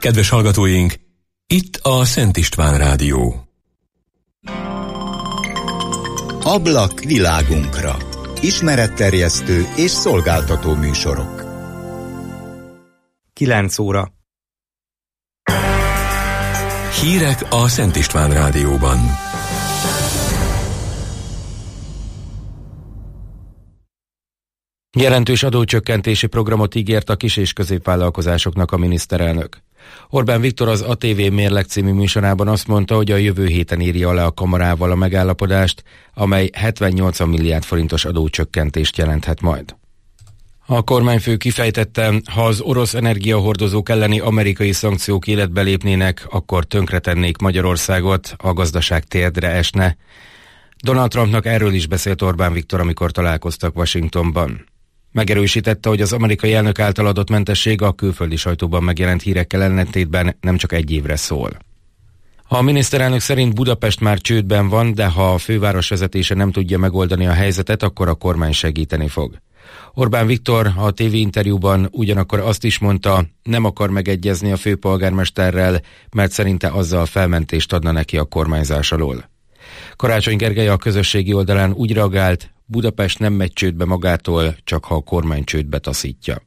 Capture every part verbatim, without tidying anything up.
Kedves hallgatóink, itt a Szent István Rádió. Ablak világunkra. Ismeretterjesztő és szolgáltató műsorok. kilenc óra. Hírek a Szent István Rádióban. Jelentős adócsökkentési programot ígért a kis- és középvállalkozásoknak a miniszterelnök. Orbán Viktor az á té vé Mérleg című műsorában azt mondta, hogy a jövő héten írja alá a kamarával a megállapodást, amely hetven-nyolcvan milliárd forintos adócsökkentést jelenthet majd. A kormányfő kifejtette, ha az orosz energiahordozók elleni amerikai szankciók életbe lépnének, akkor tönkretennék Magyarországot, a gazdaság térdre esne. Donald Trumpnak erről is beszélt Orbán Viktor, amikor találkoztak Washingtonban. Megerősítette, hogy az amerikai elnök által adott mentesség a külföldi sajtóban megjelent hírekkel ellentétben nem csak egy évre szól. A miniszterelnök szerint Budapest már csődben van, de ha a főváros vezetése nem tudja megoldani a helyzetet, akkor a kormány segíteni fog. Orbán Viktor a tévéinterjúban ugyanakkor azt is mondta, nem akar megegyezni a főpolgármesterrel, mert szerinte azzal felmentést adna neki a kormányzás alól. Karácsony Gergely a közösségi oldalán úgy reagált, Budapest nem megy csődbe magától, csak ha a kormány csődbe taszítja.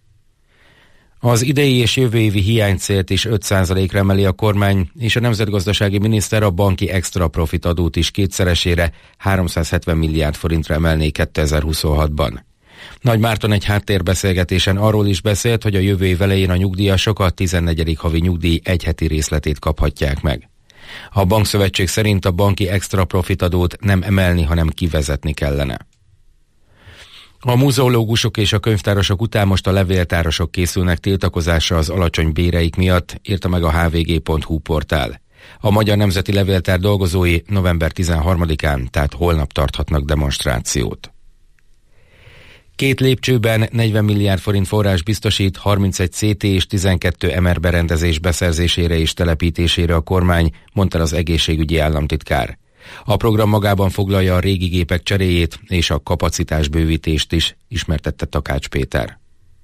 Az idei és jövő évi hiánycélt is öt százalékra emeli a kormány, és a nemzetgazdasági miniszter a banki extra profit adót is kétszeresére, háromszázhetven milliárd forintra emelné kétezer-huszonhatban. Nagy Márton egy háttérbeszélgetésen arról is beszélt, hogy a jövő év elején a nyugdíjasok a tizennegyedik havi nyugdíj egy heti részletét kaphatják meg. A bankszövetség szerint a banki extra profit adót nem emelni, hanem kivezetni kellene. A múzeológusok és a könyvtárosok után most a levéltárosok készülnek tiltakozásra az alacsony béreik miatt, írta meg a há vé gé pont hú portál. A Magyar Nemzeti Levéltár dolgozói november tizenharmadikán, tehát holnap tarthatnak demonstrációt. Két lépcsőben negyven milliárd forint forrás biztosít harmincegy cé té és tizenkettő em er berendezés beszerzésére és telepítésére a kormány, mondta az egészségügyi államtitkár. A program magában foglalja a régi gépek cseréjét és a kapacitás bővítést is, ismertette Takács Péter.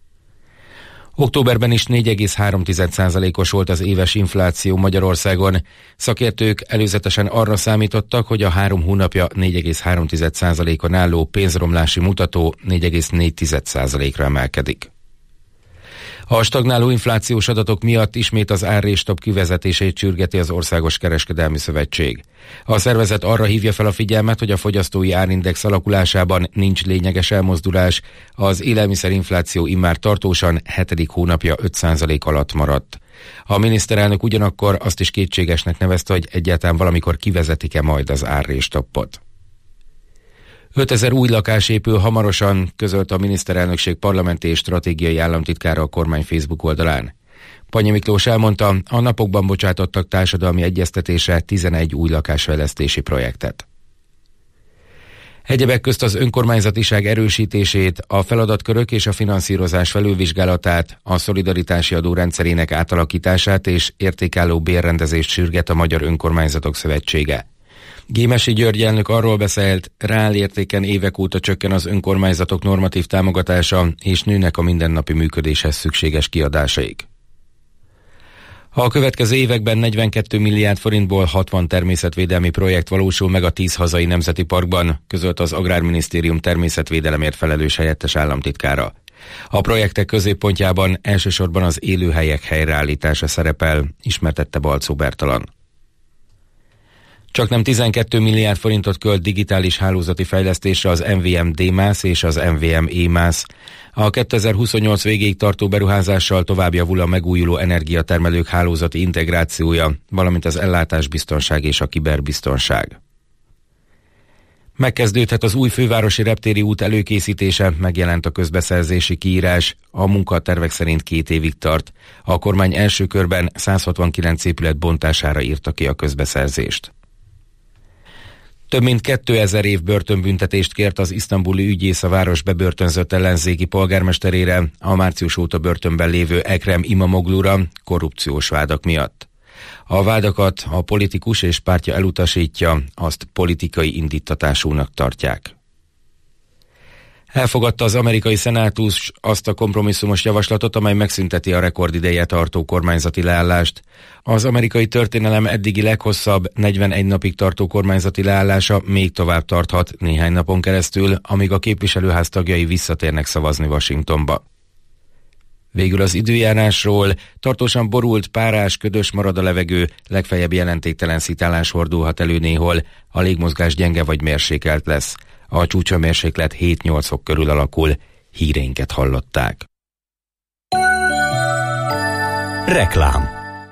Októberben is négy egész három százalékos volt az éves infláció Magyarországon. Szakértők előzetesen arra számítottak, hogy a három hónapja négy egész három százalékon álló pénzromlási mutató négy egész négy százalékra emelkedik. A stagnáló inflációs adatok miatt ismét az árrésstop kivezetését sürgeti az Országos Kereskedelmi Szövetség. A szervezet arra hívja fel a figyelmet, hogy a fogyasztói árindex alakulásában nincs lényeges elmozdulás, az élelmiszerinfláció immár tartósan hetedik hónapja öt százalék alatt maradt. A miniszterelnök ugyanakkor azt is kétségesnek nevezte, hogy egyáltalán valamikor kivezetik-e majd az árrésstoppot. ötezer új lakás épül hamarosan, közölte a miniszterelnökség parlamenti és stratégiai államtitkára a kormány Facebook oldalán. Pannyi Miklós elmondta, a napokban bocsátottak társadalmi egyeztetésre tizenegy új lakásfejlesztési projektet. Egyebek közt az önkormányzatiság erősítését, a feladatkörök és a finanszírozás felülvizsgálatát, a szolidaritási adó rendszerének átalakítását és értékálló bérrendezést sürget a Magyar Önkormányzatok Szövetsége. Gémesi György elnök arról beszélt, reálértéken évek óta csökken az önkormányzatok normatív támogatása, és nőnek a mindennapi működéshez szükséges kiadásaik. A következő években negyvenkét milliárd forintból hatvan természetvédelmi projekt valósul meg a tíz hazai nemzeti parkban, közölt az Agrárminisztérium természetvédelemért felelős helyettes államtitkára. A projektek középpontjában elsősorban az élőhelyek helyreállítása szerepel, ismertette Balczó Bertalan. Csaknem tizenkét milliárd forintot költ digitális hálózati fejlesztésre az em vé em dé-mász és az em vé em é-mász. A kétezer-huszonnyolc végéig tartó beruházással tovább javul a megújuló energiatermelők hálózati integrációja, valamint az ellátásbiztonság és a kiberbiztonság. Megkezdődhet az új fővárosi reptéri út előkészítése, megjelent a közbeszerzési kiírás, a munkatervek szerint két évig tart. A kormány első körben száz hatvankilenc épület bontására írta ki a közbeszerzést. Több mint kétezer év börtönbüntetést kért az isztambuli ügyész a város bebörtönzött ellenzéki polgármesterére, a március óta börtönben lévő Ekrem Imamoglura korrupciós vádak miatt. A vádakat a politikus és pártja elutasítja, azt politikai indíttatásúnak tartják. Elfogadta az amerikai szenátus azt a kompromisszumos javaslatot, amely megszünteti a rekordideje tartó kormányzati leállást. Az amerikai történelem eddigi leghosszabb, negyvenegy napig tartó kormányzati leállása még tovább tarthat néhány napon keresztül, amíg a képviselőház tagjai visszatérnek szavazni Washingtonba. Végül az időjárásról: tartósan borult, párás, ködös marad a levegő, legfeljebb jelentéktelen szitálás fordulhat elő néhol, a légmozgás gyenge vagy mérsékelt lesz. A csúcsomérséklet hét-nyolc fok körül alakul. Hírénket hallották. Reklám.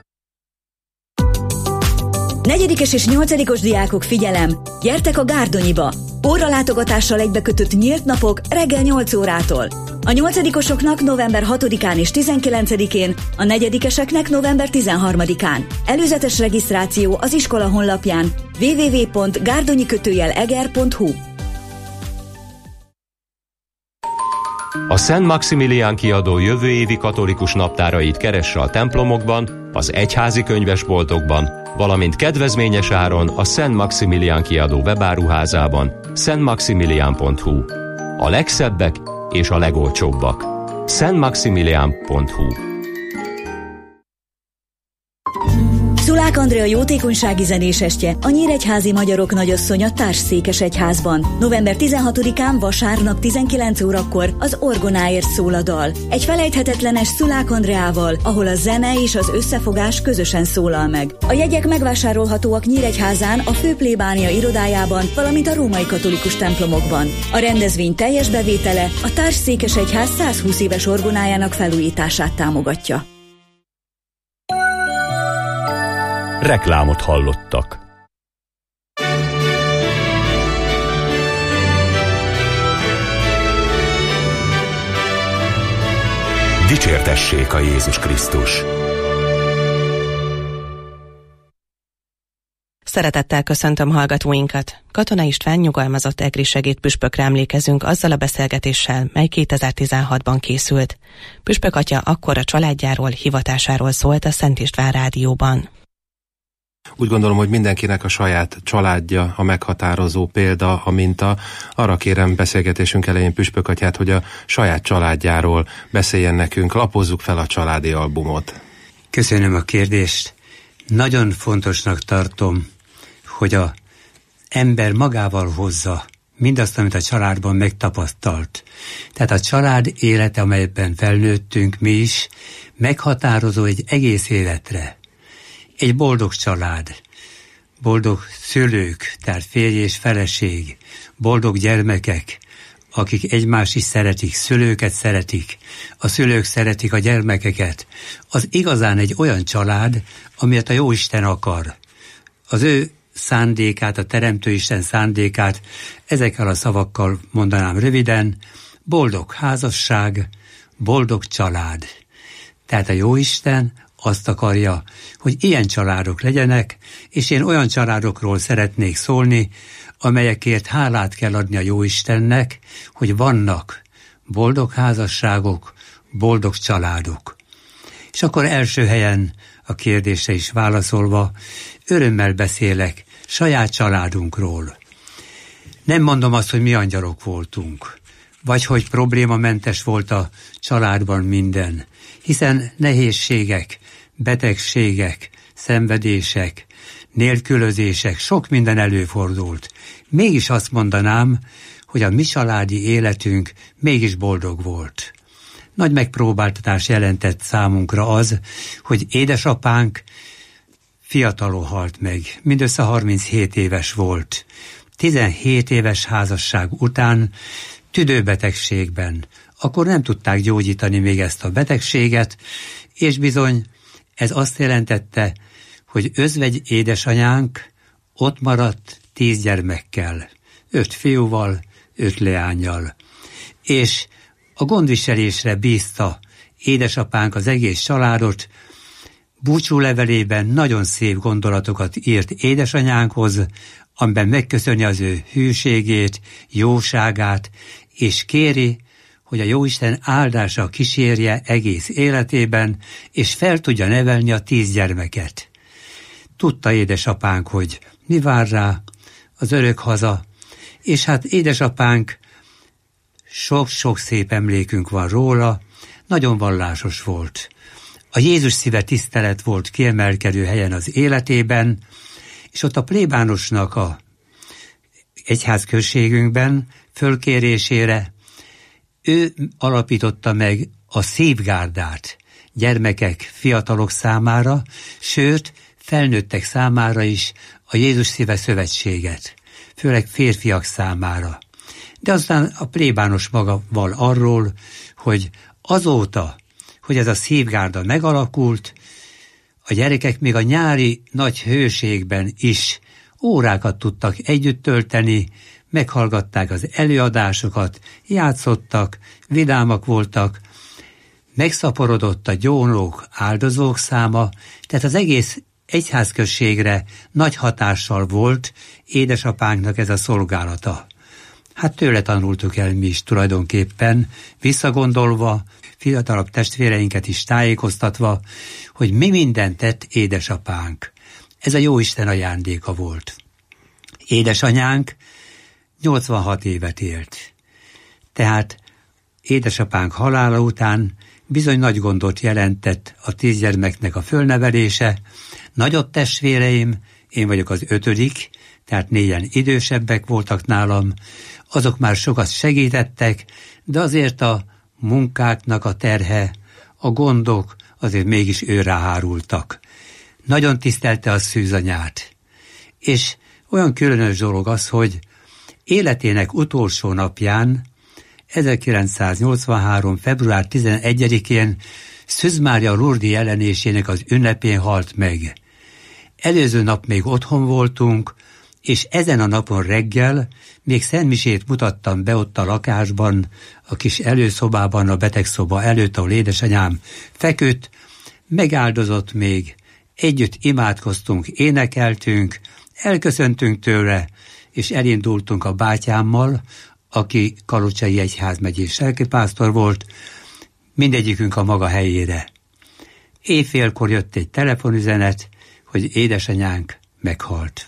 Negyedikes és nyolcadikos diákok, figyelem! Gyertek a Gárdonyiba! Óralátogatással egybekötött nyílt napok reggel nyolc órától. A nyolcadikosoknak november hatodikán és tizenkilencedikén, a negyedikeseknek november tizenharmadikán. Előzetes regisztráció az iskola honlapján double-u double-u double-u pont gárdonyi kötőjel eger pont hu. A Szent Maximilián kiadó jövő évi katolikus naptárait keresse a templomokban, az egyházi könyvesboltokban, valamint kedvezményes áron a Szent Maximilián kiadó webáruházában, szent maximilián pont hu. A legszebbek és a legolcsóbbak. szent maximilián pont hu. Szulák Andrea jótékonysági zenésestje, a Nyíregyházi Magyarok Nagyasszonya Társszékesegyházban. november tizenhatodikán vasárnap tizenkilenc órakor az orgonáért szól a dal. Egy felejthetetlenes Szulák Andreával, ahol a zene és az összefogás közösen szólal meg. A jegyek megvásárolhatóak Nyíregyházán, a főplébánia irodájában, valamint a római katolikus templomokban. A rendezvény teljes bevétele a Társszékesegyház százhúsz éves orgonájának felújítását támogatja. Reklámot hallottak. Dicsértessék a Jézus Krisztus! Szeretettel köszöntöm hallgatóinkat. Katona István nyugalmazott egri segédpüspökre emlékezünk azzal a beszélgetéssel, mely kétezer-tizenhatban készült. Püspök atya akkor a családjáról, hivatásáról szólt a Szent István rádióban. Úgy gondolom, hogy mindenkinek a saját családja a meghatározó példa, a minta. Arra kérem beszélgetésünk elején Püspök atyát, hogy a saját családjáról beszéljen nekünk. Lapozzuk fel a családi albumot. Köszönöm a kérdést. Nagyon fontosnak tartom, hogy az ember magával hozza mindazt, amit a családban megtapasztalt. Tehát a család élete, amelyben felnőttünk mi is, meghatározó egy egész életre. Egy boldog család, boldog szülők, tehát férj és feleség, boldog gyermekek, akik egymást is szeretik, szülőket szeretik, a szülők szeretik a gyermekeket. Az igazán egy olyan család, amilyet a Jóisten akar. Az ő szándékát, a Teremtőisten szándékát ezekkel a szavakkal mondanám röviden: boldog házasság, boldog család. Tehát a Jóisten azt akarja, hogy ilyen családok legyenek, és én olyan családokról szeretnék szólni, amelyekért hálát kell adni a Jóistennek, hogy vannak boldog házasságok, boldog családok. És akkor első helyen a kérdésre is válaszolva, örömmel beszélek saját családunkról. Nem mondom azt, hogy mi angyalok voltunk, vagy hogy problémamentes volt a családban minden, hiszen nehézségek, betegségek, szenvedések, nélkülözések, sok minden előfordult. Mégis azt mondanám, hogy a mi családi életünk mégis boldog volt. Nagy megpróbáltatás jelentett számunkra az, hogy édesapánk fiatalon halt meg, mindössze harminchét éves volt. tizenhét éves házasság után tüdőbetegségben. Akkor nem tudták gyógyítani még ezt a betegséget, és bizony ez azt jelentette, hogy özvegy édesanyánk ott maradt tíz gyermekkel, öt fiúval, öt leánnyal. És a gondviselésre bízta édesapánk az egész családot, búcsúlevelében nagyon szép gondolatokat írt édesanyánkhoz, amiben megköszöni az ő hűségét, jóságát, és kéri, hogy a Jóisten áldása kísérje egész életében, és fel tudja nevelni a tíz gyermeket. Tudta édesapánk, hogy mi vár rá, az örök haza, és hát édesapánk sok-sok szép emlékünk van róla, nagyon vallásos volt. A Jézus szíve tisztelet volt kiemelkedő helyen az életében, és ott a plébánosnak a egyházközségünkben fölkérésére ő alapította meg a szívgárdát gyermekek, fiatalok számára, sőt, felnőttek számára is a Jézus szíve szövetséget, főleg férfiak számára. De aztán a plébános maga val arról, hogy azóta, hogy ez a szívgárda megalakult, a gyerekek még a nyári nagy hőségben is órákat tudtak együtt tölteni, meghallgatták az előadásokat, játszottak, vidámak voltak, megszaporodott a gyónók, áldozók száma, tehát az egész egyházközségre nagy hatással volt édesapánknak ez a szolgálata. Hát tőle tanultuk el mi is tulajdonképpen, visszagondolva, fiatalabb testvéreinket is tájékoztatva, hogy mi mindent tett édesapánk. Ez a Jóisten ajándéka volt. Édesanyánk nyolcvanhat évet élt. Tehát édesapánk halála után bizony nagy gondot jelentett a tíz gyermeknek a fölnevelése. Nagyobb testvéreim, én vagyok az ötödik, tehát négyen idősebbek voltak nálam, azok már sokat segítettek, de azért a munkáknak a terhe, a gondok azért mégis őrá hárultak. Nagyon tisztelte a szűzanyát. És olyan különös dolog az, hogy életének utolsó napján, ezerkilencszáznyolcvanhárom. február tizenegyedikén Szűz Mária Lurdi jelenésének az ünnepén halt meg. Előző nap még otthon voltunk, és ezen a napon reggel még szentmisét mutattam be ott a lakásban, a kis előszobában, a betegszoba előtt, ahol édesanyám feküdt, megáldozott még, együtt imádkoztunk, énekeltünk, elköszöntünk tőle, és elindultunk a bátyámmal, aki Kalocsai egyházmegyés lelkipásztor volt, mindegyikünk a maga helyére. Éjfélkor jött egy telefonüzenet, hogy édesanyánk meghalt.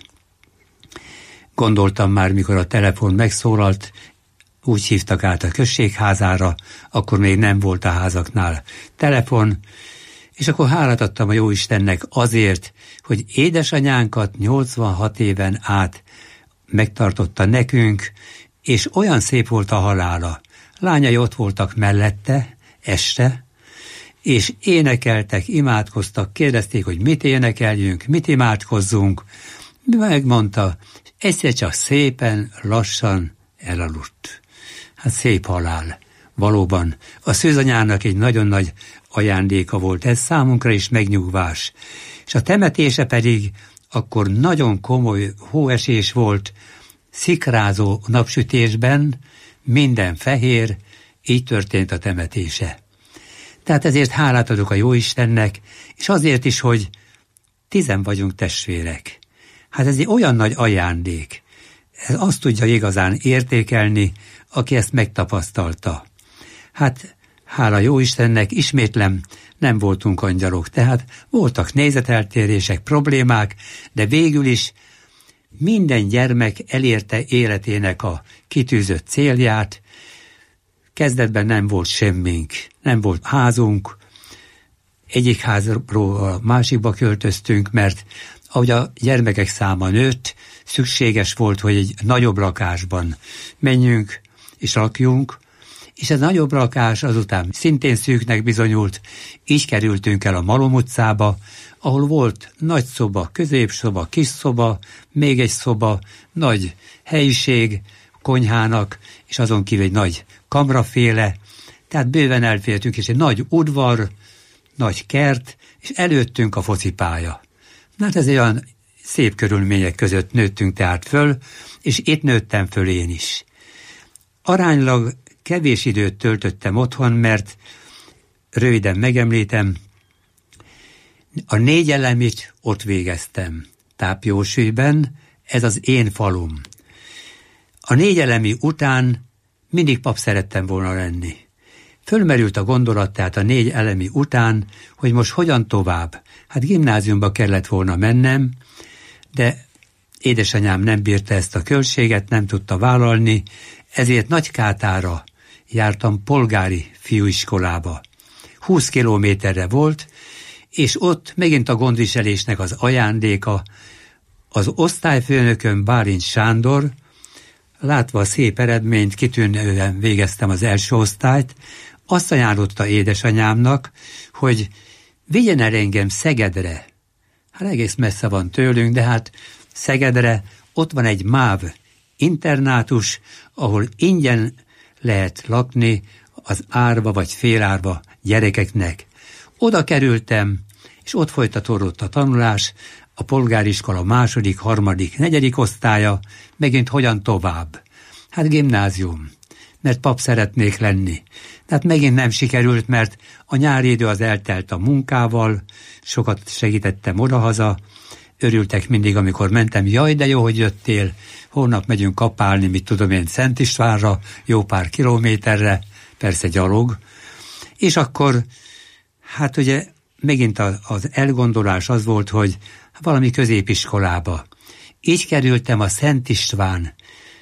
Gondoltam már, mikor a telefon megszólalt, úgy hívtak át a községházára, akkor még nem volt a házaknál telefon, és akkor hálát adtam a Jóistennek azért, hogy édesanyánkat nyolcvanhat éven át megtartotta nekünk, és olyan szép volt a halála. Lányai ott voltak mellette, este, és énekeltek, imádkoztak, kérdezték, hogy mit énekeljünk, mit imádkozzunk. Megmondta, egyszer csak szépen, lassan elaludt. Hát szép halál. Valóban a szűzanyának egy nagyon nagy ajándéka volt, ez számunkra is megnyugvás. És a temetése pedig akkor nagyon komoly hóesés volt, szikrázó napsütésben, minden fehér, így történt a temetése. Tehát ezért hálát adok a Jóistennek, és azért is, hogy tizen vagyunk testvérek. Hát ez egy olyan nagy ajándék. Ez azt tudja igazán értékelni, aki ezt megtapasztalta. Hát hála Jóistennek, ismétlem, nem voltunk angyalok, tehát voltak nézeteltérések, problémák, de végül is minden gyermek elérte életének a kitűzött célját. Kezdetben nem volt semmink, nem volt házunk, egyik házról a másikba költöztünk, mert ahogy a gyermekek száma nőtt, szükséges volt, hogy egy nagyobb lakásban menjünk és lakjunk, és ez nagyobb lakás azután szintén szűknek bizonyult, így kerültünk el a Malom utcába, ahol volt nagy szoba, középszoba, kis szoba, még egy szoba, nagy helyiség konyhának, és azon kívül egy nagy kamraféle, tehát bőven elfértünk, és egy nagy udvar, nagy kert, és előttünk a focipálya. Hát ez olyan szép körülmények között nőttünk tehát föl, és itt nőttem föl én is. Aránylag kevés időt töltöttem otthon, mert röviden megemlítem, a négy elemit ott végeztem. Tápjósűben, ez az én falum. A négy elemi után mindig pap szerettem volna lenni. Fölmerült a gondolat, tehát a négy elemi után, hogy most hogyan tovább. Hát gimnáziumba kellett volna mennem, de édesanyám nem bírta ezt a költséget, nem tudta vállalni, ezért Nagykátára jártam polgári fiúiskolába. húsz kilométerre volt, és ott megint a gondviselésnek az ajándéka, az osztályfőnököm Bálint Sándor, látva a szép eredményt, kitűnően végeztem az első osztályt, azt ajánlotta édesanyámnak, hogy vigyen el engem Szegedre. Hát egész messze van tőlünk, de hát Szegedre ott van egy MÁV internátus, ahol ingyen lehet lakni az árva vagy félárva gyerekeknek. Oda kerültem, és ott folytatódott a tanulás, a polgáriskola második, harmadik, negyedik osztálya, megint hogyan tovább. Hát gimnázium, mert pap szeretnék lenni. Tehát megint nem sikerült, mert a nyári idő az eltelt a munkával, sokat segítettem odahaza, örültek mindig, amikor mentem, jaj, de jó, hogy jöttél, holnap megyünk kapálni, mit tudom én, Szent Istvánra, jó pár kilométerre, persze gyalog, és akkor, hát ugye megint az elgondolás az volt, hogy valami középiskolába. Így kerültem a Szent István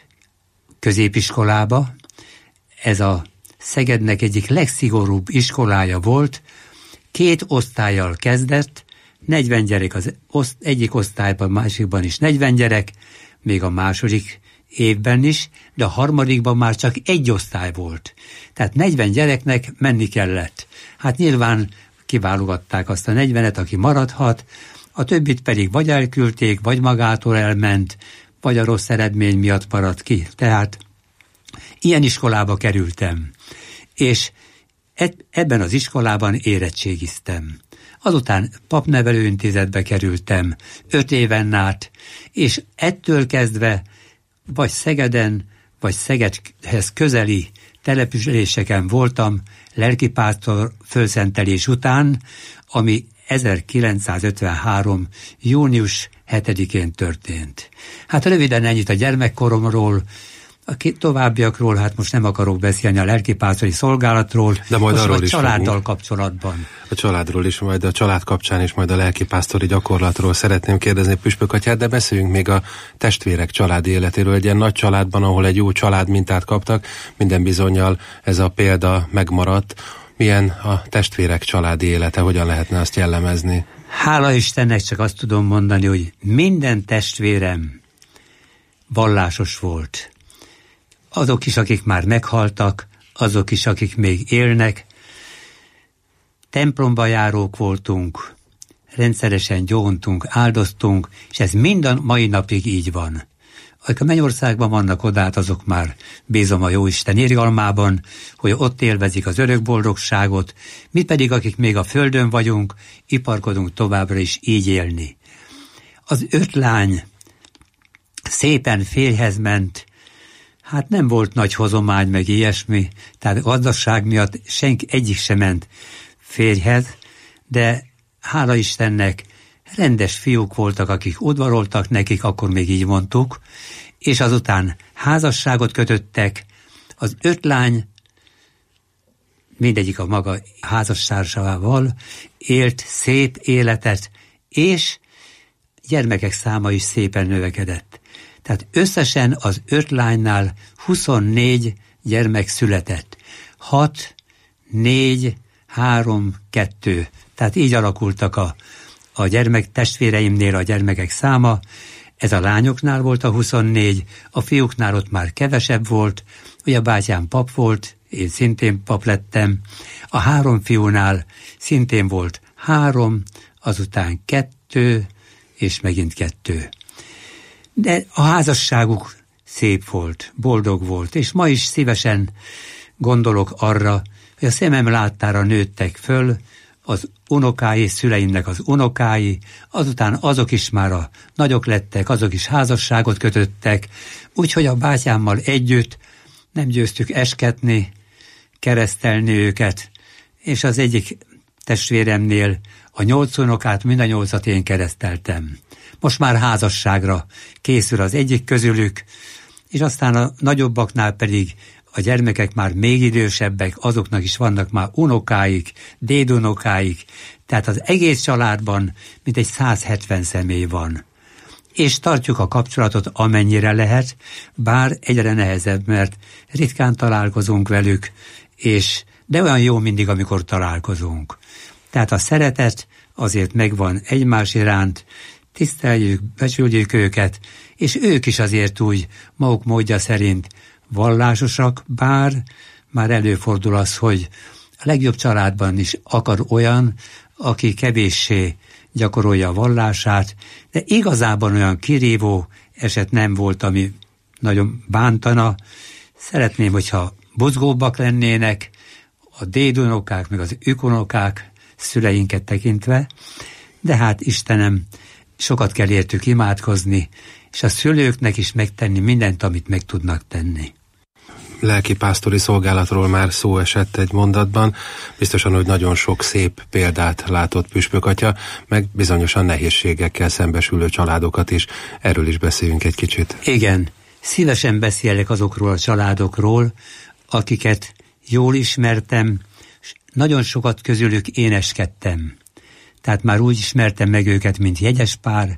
középiskolába, ez a Szegednek egyik legszigorúbb iskolája volt, két osztállyal kezdett, negyven gyerek az oszt, egyik osztályban, másikban is negyven gyerek, még a második évben is, de a harmadikban már csak egy osztály volt. Tehát negyven gyereknek menni kellett. Hát nyilván kiválogatták azt a negyvenet, aki maradhat, a többit pedig vagy elküldték, vagy magától elment, vagy a rossz eredmény miatt maradt ki. Tehát ilyen iskolába kerültem, és ebben az iskolában érettségiztem. Azután papnevelőintézetbe kerültem, öt éven át, és ettől kezdve vagy Szegeden, vagy Szegedhez közeli településeken voltam lelkipásztor fölszentelés után, ami ezerkilencszázötvenhárom. június hetedikén történt. Hát röviden ennyit a gyermekkoromról, a továbbiakról, hát most nem akarok beszélni a lelkipásztori szolgálatról, de majd most arról a is családdal fogunk. Kapcsolatban. A családról is, majd a család kapcsán is, majd a lelkipásztori gyakorlatról szeretném kérdezni Püspök atyát, de beszéljünk még a testvérek családi életéről. Egy ilyen nagy családban, ahol egy jó család mintát kaptak, minden bizonnyal ez a példa megmaradt. Milyen a testvérek családi élete, hogyan lehetne azt jellemezni? Hála Istennek csak azt tudom mondani, hogy minden testvérem vallásos volt. Azok is, akik már meghaltak, azok is, akik még élnek. Templomba járók voltunk, rendszeresen gyóntunk, áldoztunk, és ez mind a mai napig így van. Akik a mennyországban vannak odát, azok már bízom a Jóisten irgalmában, hogy ott élvezik az örök boldogságot, mi pedig, akik még a földön vagyunk, iparkodunk továbbra is így élni. Az öt lány szépen férjhez ment, hát nem volt nagy hozomány, meg ilyesmi, tehát gazdaság miatt senki egyik sem ment férjhez, de hála Istennek rendes fiúk voltak, akik udvaroltak nekik, akkor még így mondtuk, és azután házasságot kötöttek, az öt lány, mindegyik a maga házastársával élt szép életet, és gyermekek száma is szépen növekedett. Tehát összesen az öt lánynál huszonnégy gyermek született. hat, négy, három, kettő. Tehát így alakultak a, a gyermek testvéreimnél a gyermekek száma. Ez a lányoknál volt a huszonnégy, a fiúknál ott már kevesebb volt, ugye a bátyám pap volt, én szintén pap lettem. A három fiúnál szintén volt három, azután kettő, és megint kettő. De a házasságuk szép volt, boldog volt, és ma is szívesen gondolok arra, hogy a szemem láttára nőttek föl az unokái, szüleimnek az unokái, azután azok is már a nagyok lettek, azok is házasságot kötöttek, úgyhogy a bátyámmal együtt nem győztük esketni, keresztelni őket, és az egyik testvéremnél a nyolc unokát, mind a nyolcat én kereszteltem. Most már házasságra készül az egyik közülük, és aztán a nagyobbaknál pedig a gyermekek már még idősebbek, azoknak is vannak már unokáik, dédunokáik, tehát az egész családban mintegy száz hetven személy van. és tartjuk a kapcsolatot amennyire lehet, bár egyre nehezebb, mert ritkán találkozunk velük, és de olyan jó mindig, amikor találkozunk. Tehát a szeretet azért megvan egymás iránt, tiszteljük, becsüljük őket, és ők is azért úgy maguk módja szerint vallásosak, bár már előfordul az, hogy a legjobb családban is akar olyan, aki kevéssé gyakorolja a vallását, de igazában olyan kirívó eset nem volt, ami nagyon bántana. Szeretném, hogyha buzgóbbak lennének a dédunokák, meg az ükunokák szüleinket tekintve, de hát Istenem, sokat kell értük imádkozni, és a szülőknek is megtenni mindent, amit meg tudnak tenni. Lelkipásztori szolgálatról már szó esett egy mondatban, biztosan, hogy nagyon sok szép példát látott Püspök atya, meg bizonyosan nehézségekkel szembesülő családokat is. Erről is beszéljünk egy kicsit. Igen, szívesen beszélek azokról a családokról, akiket jól ismertem, nagyon sokat közülük éneskedtem. Tehát már úgy ismertem meg őket, mint jegyes pár,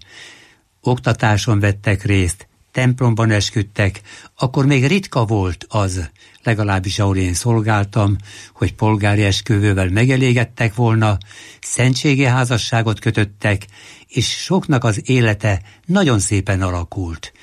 oktatáson vettek részt, templomban esküdtek, akkor még ritka volt az, legalábbis ahol én szolgáltam, hogy polgári esküvővel megelégedtek volna, szentségi házasságot kötöttek, és soknak az élete nagyon szépen alakult.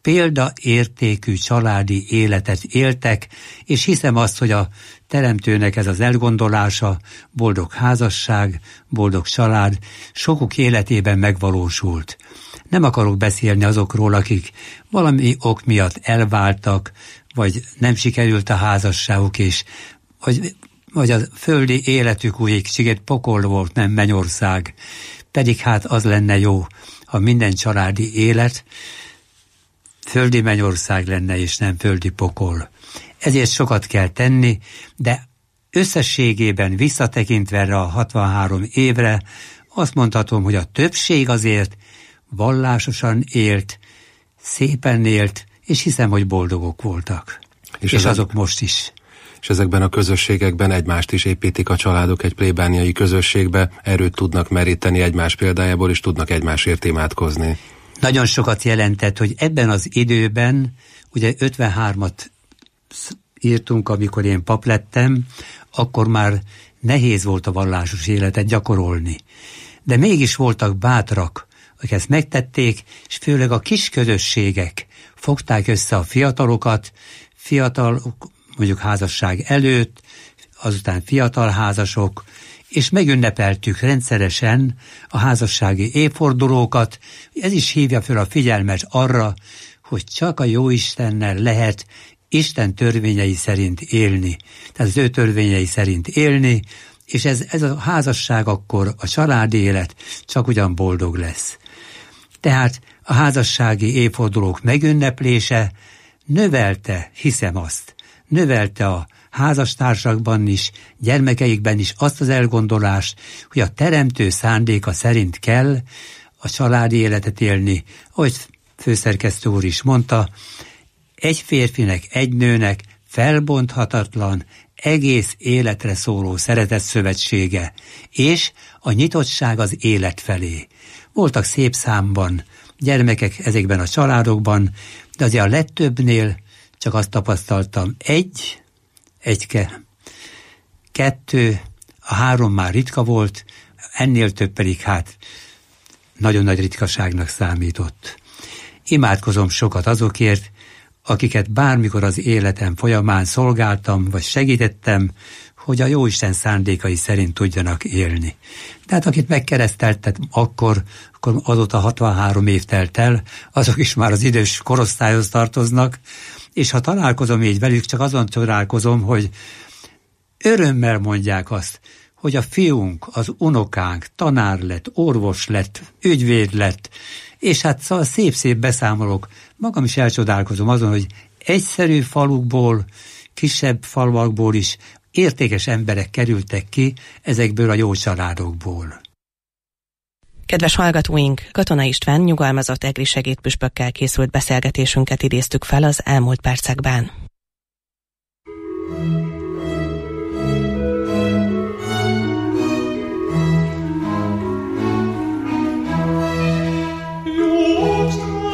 Példaértékű családi életet éltek, és hiszem azt, hogy a Teremtőnek ez az elgondolása, boldog házasság, boldog család sokuk életében megvalósult. Nem akarok beszélni azokról, akik valami ok miatt elváltak, vagy nem sikerült a házasságuk, és vagy, vagy a földi életük úgy kicsit pokol volt, nem mennyország. Pedig hát az lenne jó, ha minden családi élet földi mennyország lenne, és nem földi pokol. Ezért sokat kell tenni, de összességében visszatekintve erre a hatvanhárom évre azt mondhatom, hogy a többség azért vallásosan élt, szépen élt, és hiszem, hogy boldogok voltak. És, és azok most is. És ezekben a közösségekben egymást is építik a családok, egy plébániai közösségbe erőt tudnak meríteni egymás példájából, és tudnak egymásért imádkozni. Nagyon sokat jelentett, hogy ebben az időben, ugye ötvenhármat írtunk, amikor én pap lettem, akkor már nehéz volt a vallásos életet gyakorolni. De mégis voltak bátrak, akik ezt megtették, és főleg a kis közösségek fogták össze a fiatalokat, fiatal, mondjuk házasság előtt, azután fiatal házasok, és megünnepeltük rendszeresen a házassági évfordulókat. Ez is hívja fel a figyelmet arra, hogy csak a Jóistennel lehet Isten törvényei szerint élni. Tehát az ő törvényei szerint élni, és ez, ez a házasság akkor, a családi élet csak ugyan boldog lesz. Tehát a házassági évfordulók megünneplése növelte, hiszem azt, növelte a házastársakban is, gyermekeikben is azt az elgondolást, hogy a teremtő szándéka szerint kell a családi életet élni, ahogy főszerkesztő úr is mondta, egy férfinek, egy nőnek felbonthatatlan, egész életre szóló szeretet szövetsége, és a nyitottság az élet felé. Voltak szép számban gyermekek ezekben a családokban, de azért a legtöbbnél csak azt tapasztaltam, egy, egyke, kettő, a három már ritka volt, ennél több pedig hát nagyon nagy ritkaságnak számított. Imádkozom sokat azokért, akiket bármikor az életem folyamán szolgáltam, vagy segítettem, hogy a Jóisten szándékai szerint tudjanak élni. Tehát akit megkereszteltet akkor, akkor azóta hatvanhárom év telt el, azok is már az idős korosztályhoz tartoznak, és ha találkozom így velük, csak azon találkozom, hogy örömmel mondják azt, hogy a fiunk, az unokánk tanár lett, orvos lett, ügyvéd lett, és hát szóval szép-szép beszámolok. Magam is elcsodálkozom azon, hogy egyszerű falukból, kisebb falvakból is értékes emberek kerültek ki ezekből a jó családokból. Kedves hallgatóink, Katona István nyugalmazott egri segédpüspökkel készült beszélgetésünket idéztük fel az elmúlt percekben. Jó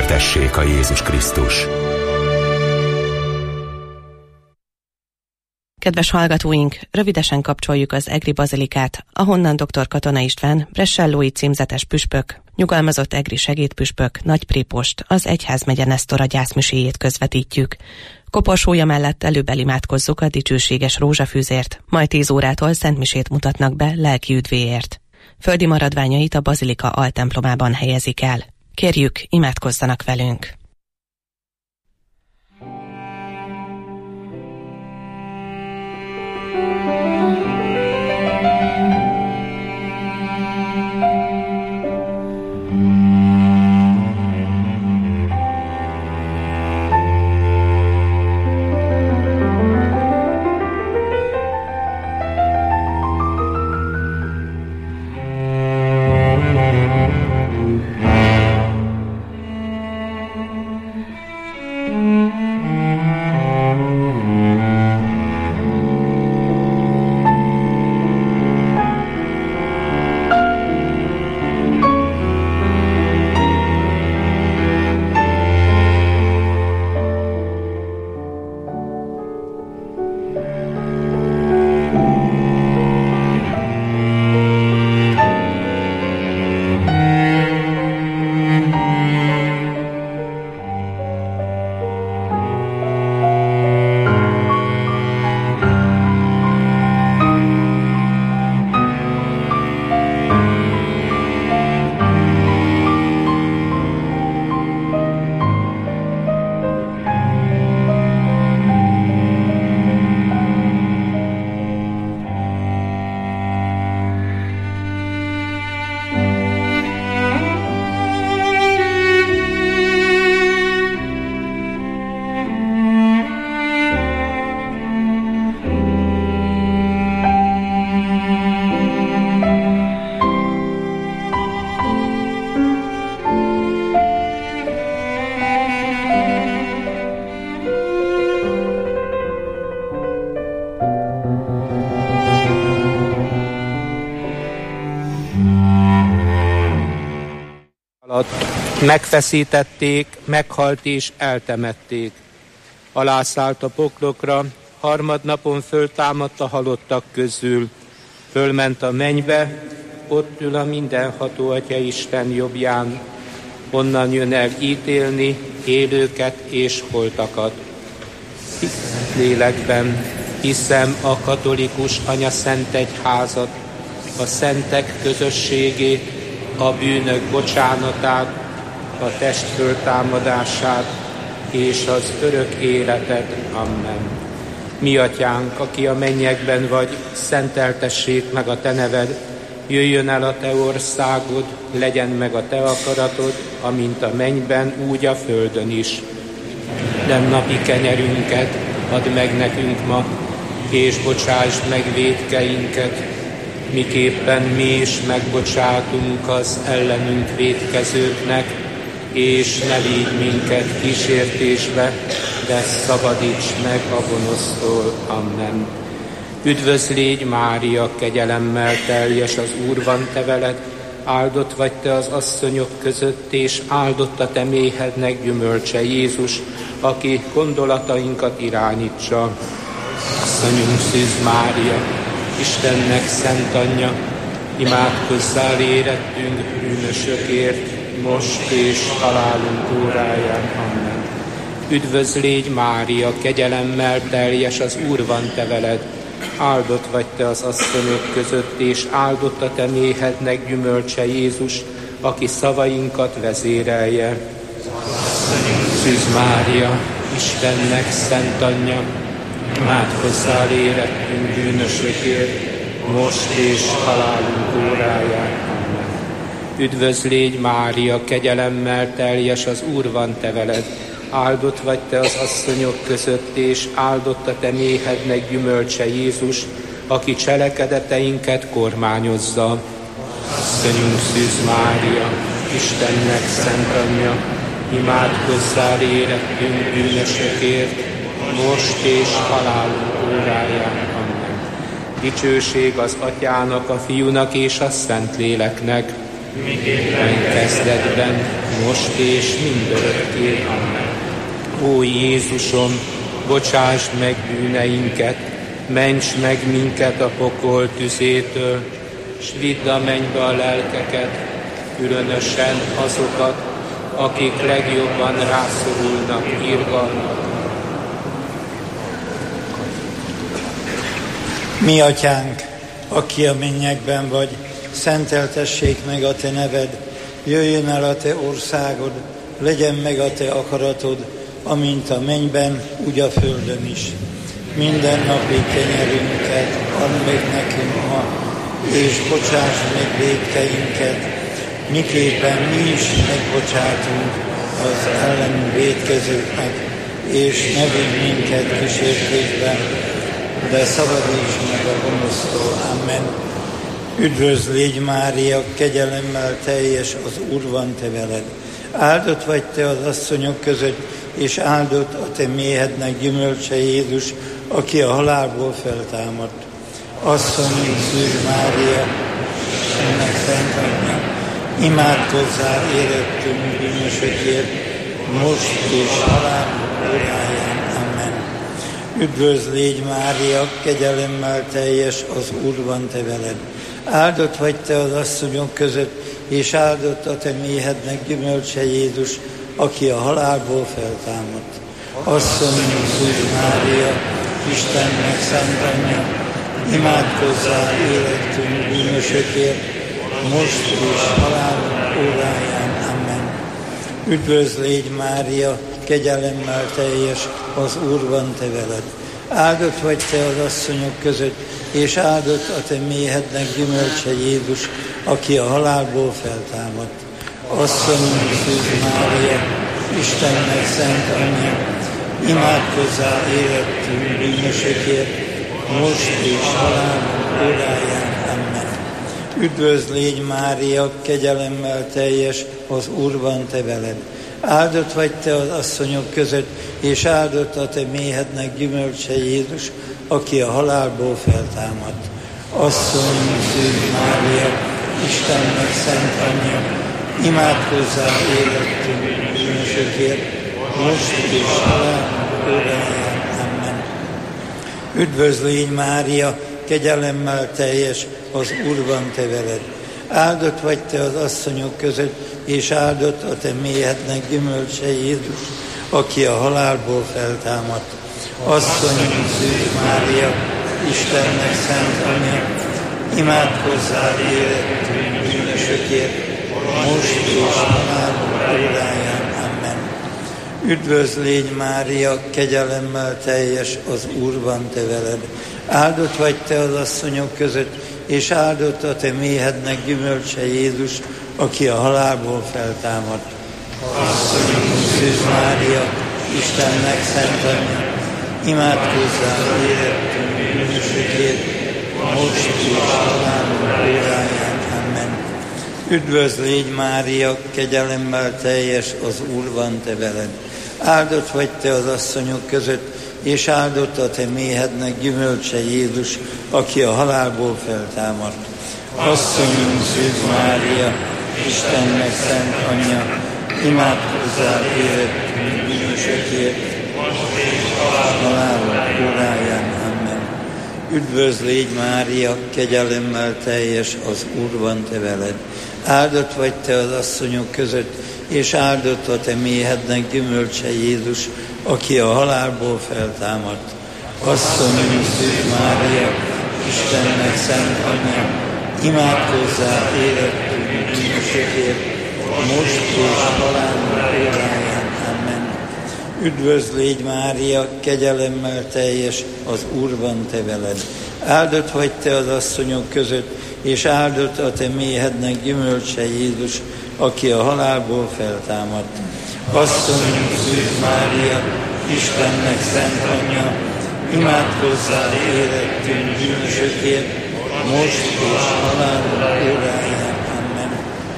Tessék a Jézus Krisztus! Kedves hallgatóink, rövidesen kapcsoljuk az egri bazilikát, ahonnan dr. Katona István, Bresellói címzetes püspök, nyugalmazott egri segédpüspök, nagyprépost, az egyházmegye Nesztora gyászmiséjét közvetítjük. Koporsója mellett előbb elimádkozzuk a dicsőséges rózsafűzért, majd tíz órától szentmisét mutatnak be lelki üdvéért. Földi maradványait a bazilika altemplomában helyezik el. Kérjük, imádkozzanak velünk! Megfeszítették, meghalt és eltemették. Alászállt a poklokra, harmadnapon föltámadt a halottak közül. Fölment a mennybe, ott ül a mindenható Atya Isten jobbján. Onnan jön el ítélni élőket és holtakat. Lélekben hiszem a katolikus anyaszentegyházat, a szentek közösségét, a bűnök bocsánatát, a test föltámadását és az örök életet. Amen. Mi atyánk, aki a mennyekben vagy, szenteltessék meg a te neved, jöjjön el a te országod, legyen meg a te akaratod, amint a mennyben, úgy a földön is. Mindennapi kenyerünket add meg nekünk ma, és bocsásd meg vétkeinket, miképpen mi is megbocsátunk az ellenünk vétkezőknek, és ne vigy minket kísértésbe, de szabadíts meg a gonosztól. Amen. Üdvözl légy, Mária, kegyelemmel teljes, az Úr van te veled, áldott vagy te az asszonyok között, és áldott a te méhednek gyümölcse, Jézus, aki gondolatainkat irányítsa. Asszonyunk Szűz Mária, Istennek szent anyja, imádkozzál érettünk bűnösökért, most és halálunk óráján. Amen. Üdvözl légy, Mária, kegyelemmel teljes, az Úr van te veled, áldott vagy te az asszonyok között, és áldott a te méhednek gyümölcse, Jézus, aki szavainkat vezérelje. Szűz Mária, Istennek szent anyja, imádkozzál érettünk bűnösökért, most és halálunk óráján. Amen. Üdvözl légy, Mária, kegyelemmel teljes, az Úr van te veled, áldott vagy te az asszonyok között, és áldott a te méhednek gyümölcse, Jézus, aki cselekedeteinket kormányozza. Asszonyunk Szűz Mária, Istennek szent anyja, imádkozzál érettünk bűnösökért, most és halálunk óráján. Amen. Dicsőség az Atyának, a Fiúnak és a Szentléleknek, miképpen kezdetben, most és mindörökké. Ó Jézusom, bocsásd meg bűneinket, ments meg minket a pokol tüzétől, s vidd a mennybe a lelkeket, különösen azokat, akik legjobban rászorulnak irgalmat. Mi atyánk, aki a mennyekben vagy, szenteltessék meg a te neved, jöjjön el a te országod, legyen meg a te akaratod, amint a mennyben, úgy a földön is. Minden napi kenyerünket add meg nekünk ma, és bocsáss meg vétkeinket, miképpen mi is megbocsátunk az ellenünk vétkezőknek, és ne vigy minket kísértésbe, de szabadíts meg a gonosztól. Amen. Üdvözl légy Mária, kegyelemmel teljes, az Úr van te veled. Áldott vagy te az asszonyok között, és áldott a te méhednek gyümölcse Jézus, aki a halálból feltámadt. Asszonyunk Szűz Mária, ennek szent anyja, imádkozzál érettünk bűnösökért, most és halálunk óráján. Amen. Üdvözl légy Mária, kegyelemmel teljes, az Úr van te veled. Áldott vagy te az asszonyok között, és áldott a te méhednek gyümölcse Jézus, aki a halálból feltámadt. Asszonyunk Szűz Mária, Istennek szent anyja, imádkozzál életünk bűnösökért, most és halálunk óráján. Amen. Üdvözl légy Mária, kegyelemmel teljes, az Úr van te veled. Áldott vagy te az asszonyok között, és áldott a te méhednek gyümölcse Jézus, aki a halálból feltámadt. Asszonyunk Szűz Mária, Istennek szent anyja, imádkozzál érettünk bűnösökért, most és halálunk óráján. Amen. Üdvözl légy Mária, kegyelemmel teljes, az Úr van te veled. Áldott vagy te az asszonyok között, és áldott a te méhednek gyümölcse Jézus, aki a halálból feltámadt. Asszonyunk Szűz Mária, Istennek szent anyja, imádkozzál érettünk bűnösökért, most és halálunk óráján. Amen. Üdvözl légy Mária, kegyelemmel teljes, az Úr van te veled. Áldott vagy te az asszonyok között, és áldott a te méhednek gyümölcse Jézus, aki a halálból feltámadt. Asszonyunk Szűz Mária, Istennek szent anyja, imádkozzál érettünk bűnösökért, most és halálunk óráján. Amen. Üdvözl légy Mária, kegyelemmel teljes, az Úr van te veled. Áldott vagy te az asszonyok között, és áldott a te méhednek gyümölcse Jézus, aki a halálból feltámadt. Asszonyunk Szűz Mária, Istennek szent anyja, imádkozzál érettünk bűnösökért, most és halálunk óráján. Amen. Üdvözl légy Mária, kegyelemmel teljes, az Úr van te veled. Áldott vagy te az asszonyok között, és áldott a te méhednek gyümölcse Jézus, aki a halálból feltámadt. Asszonyunk Szűz Mária, Istennek szent anyja, imádkozzál érettünk bűnösökért, most és halálunk óráján. Amen. Üdvözl légy Mária, kegyelemmel teljes, az Úr van te veled. Áldott vagy te az asszonyok között, és áldott a te méhednek gyümölcse Jézus, aki a halálból feltámadt. Asszonyunk Szűz Mária, Istennek szent anyja, imádkozzál érettünk bűnösökért, most és halálunk óráján. Amen. Üdvözl légy Mária, kegyelemmel teljes, az Úr van te veled. Áldott vagy te az asszonyok között, és áldott a te méhednek gyümölcse Jézus, aki a halálból feltámadt. Asszonyunk Szűz Mária, Istennek szent anyja, imádkozzál érettünk bűnösökért, most és halálunk óráján. Amen.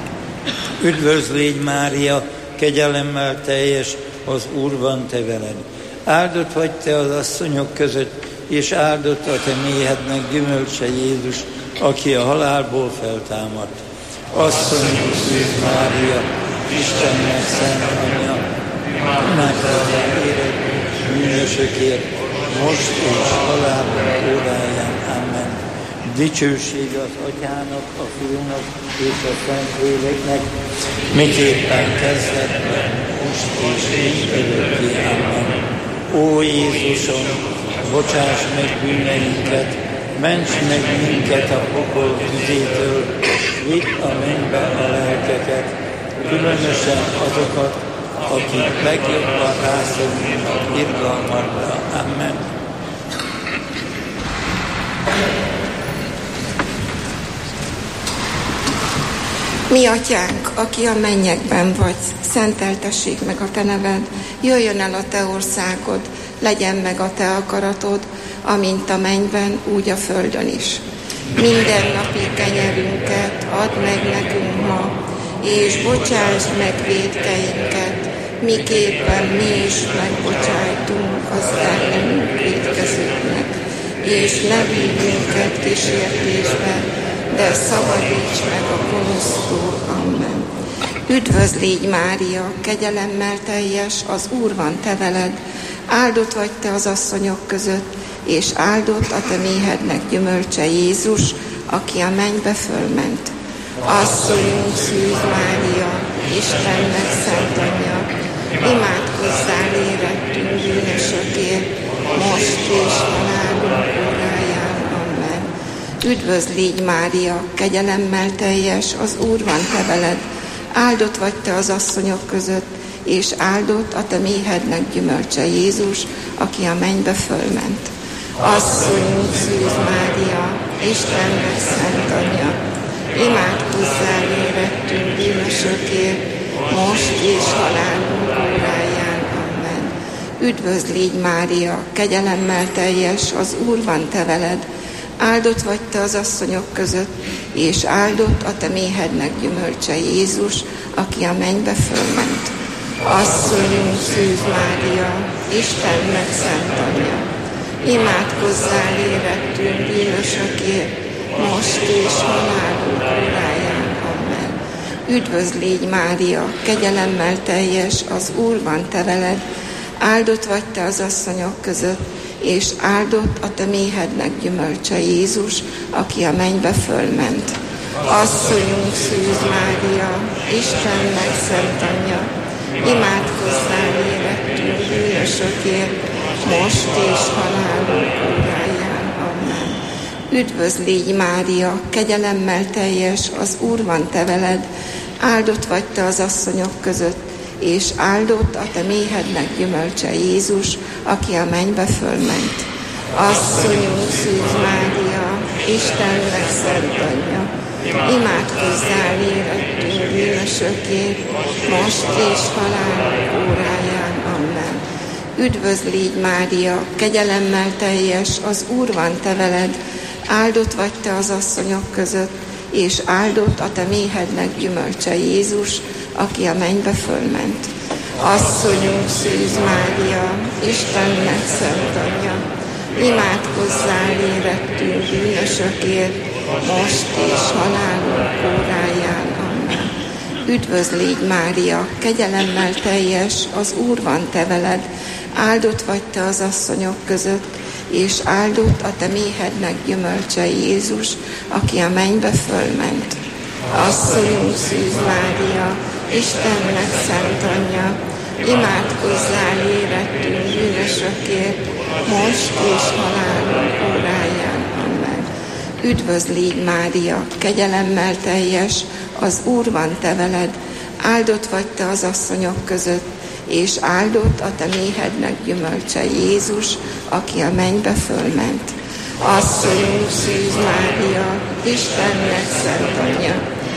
Üdvözl légy Mária, kegyelemmel teljes, az Úr van te veled. Áldott vagy te az asszonyok között, és áldott a te méhednek gyümölcse Jézus, aki a halálból feltámadt. Asszonyunk Szűz Mária, Istennek szent anyja, imádkozzál érettünk bűnösökért, most és halálunk óráján. Amen. Dicsőség az Atyának, a Fiúnak és a Szentléleknek, miképpen kezdetben, most és mindörökké. Amen. Ó Jézusom, bocsáss meg bűneinket, ments meg minket a pokol tüzétől, vidd a mennybe a lelkeket, különösen azokat, akik legjobban rászorulnak irgalmadra. Amen. Mi atyánk, aki a mennyekben vagy, szenteltessék meg a te neved, jöjjön el a te országod, legyen meg a te akaratod, amint a mennyben, úgy a földön is. Minden napi kenyerünket add meg nekünk ma, és bocsáss meg vétkeinket, miképpen mi is megbocsájtunk az ellenünk vétkezőknek. És ne vigy minket kísértésbe, de szabadíts meg a gonosztól. Amen. Üdvözl légy Mária, kegyelemmel teljes, az Úr van te veled, áldott vagy te az asszonyok között, és áldott a te méhednek gyümölcse Jézus, aki a mennybe fölment. Asszonyunk Szűz Mária, Istennek szent anyja, imádkozzál érettünk bűnösökért, most és halálunk óráján. Amen. Üdvözl légy Mária, kegyelemmel teljes, az Úr van te veled, áldott vagy te az asszonyok között, és áldott a te méhednek gyümölcse Jézus, aki a mennybe fölment. Asszonyunk Szűz Mária, Istennek szent anyja, imádkozzál érettünk bűnösökért, most és halálunk óráján. Amen. Üdvözl légy Mária, kegyelemmel teljes, az Úr van te veled, áldott vagy te az asszonyok között, és áldott a te méhednek gyümölcse Jézus, aki a mennybe fölment. Asszonyunk Szűz Mária, Istennek szent anyja, imádkozzál érettünk bűnösökért, most és halálunk óráján. Amen. Üdvözl légy Mária, kegyelemmel teljes, az Úr van te veled, áldott vagy te az asszonyok között, és áldott a te méhednek gyümölcse Jézus, aki a mennybe fölment. Asszonyunk Szűz Mária, Istennek szent anyja, imádkozzál érettünk bűnösökért, most és halálunk óráján. Amen. Üdvözl légy Mária, kegyelemmel teljes, az Úr van te veled, áldott vagy te az asszonyok között, és áldott a te méhednek gyümölcse Jézus, aki a mennybe fölment. Asszonyunk Szűz Mária, Istennek szent anyja, imádkozzál érettünk bűnösökért, most és halálunk óráján. Amen. Üdvözl légy Mária, kegyelemmel teljes, az Úr van te veled, áldott vagy te az asszonyok között, és áldott a te méhednek gyümölcse Jézus, aki a mennybe fölment. Asszonyunk Szűz Mária, Istennek szent anyja, imádkozzál érettünk bűnösökért, most és halálunk óráján. Amen. Üdvözl légy Mária, kegyelemmel teljes, az Úr van te veled, áldott vagy te az asszonyok között, és áldott a te méhednek gyümölcse Jézus, aki a mennybe fölment. Asszonyunk Szűz Mária, Istennek szent anyja, imádkozzál érettünk bűnösökért, most és halálunk óráján. Amen. Üdvözl légy Mária, kegyelemmel teljes, az Úr van te veled, áldott vagy te az asszonyok között, és áldott a te méhednek gyümölcse Jézus, aki a mennybe fölment. Asszonyunk Szűz Mária, Istennek szent anyja,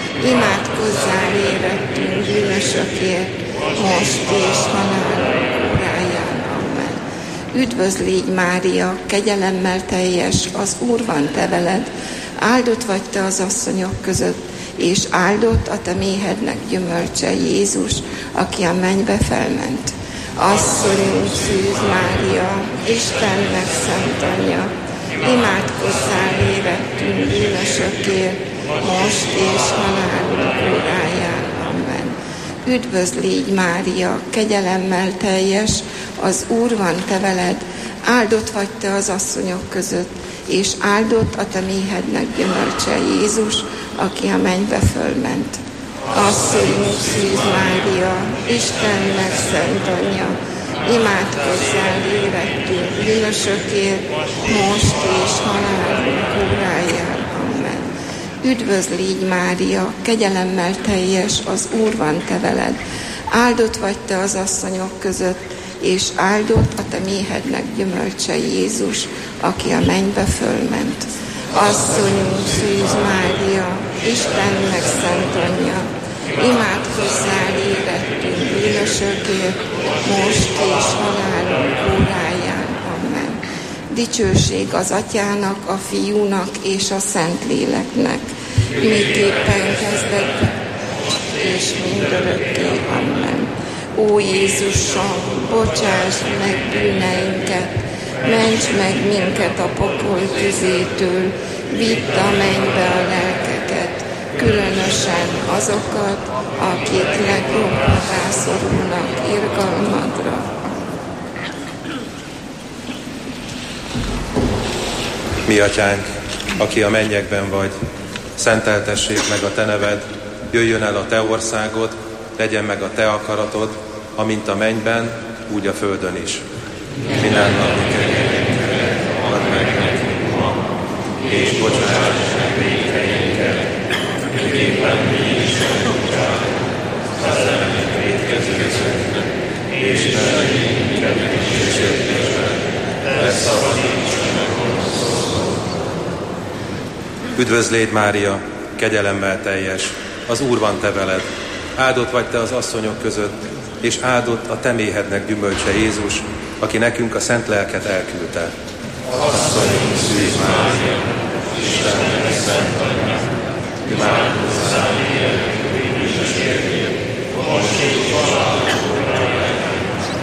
imádkozzál érettünk bűnösökért, most és halálunk óráján. Amen. Üdvözl légy Mária, kegyelemmel teljes, az Úr van te veled, áldott vagy te az asszonyok között, és áldott a te méhednek gyümölcse Jézus, aki a mennybe felment. Asszonyunk Szűz Mária, Istennek szent anyja, imádkozzál érettünk bűnösökért, most és halálunk óráján. Amen. Üdvözl légy, Mária, kegyelemmel teljes, az Úr van te veled, áldott vagy te az asszonyok között, és áldott a te méhednek gyümölcse, Jézus, aki a mennybe fölment. Asszonyunk szűz Mária, Istennek szent anyja, imádkozzál érettünk bűnösökért, most és halálunk óráján. Amen. Üdvözl légy, Mária, kegyelemmel teljes, az Úr van te veled, áldott vagy te az asszonyok között, és áldott a te méhednek gyümölcse, Jézus, aki a mennybe fölment. Asszonyunk szűz Mária, Istennek szent anyja, imádkozzál érettünk bűnösökért, most és halálunk óráján. Amen. Dicsőség az Atyának, a Fiúnak és a Szentléleknek, miképpen kezdett, és mindörökké. Amen. Ó Jézusom, bocsáss meg bűneinket, ments meg minket a pokol tüzétől, vidd a mennybe a lelkeket, különösen azokat, akik legjobban rászorulnak irgalmadra. Mi atyánk, aki a mennyekben vagy, szenteltessék meg a te neved, jöjjön el a te országod, legyen meg a te akaratod, amint a mennyben, úgy a földön is. Minden napi kenyerünket add meg nekünk ma, és bocsáss meg vétkeinket, miképpen mi is megbocsátjuk az ellenünk vétkezőknek, és ne legyünk minket kísértésbe, de szabadíts meg gonosztól. Üdvözl légy, Mária, kegyelemmel teljes, az Úr van te veled, áldott vagy te az asszonyok között, és áldott a te méhednek gyümölcse, Jézus, aki nekünk a szent lelket elküldte. Asszonyunk szűz Mária, Istennek szent anyja, imádkozzál érettünk bűnösökért, most és halálunk óráján.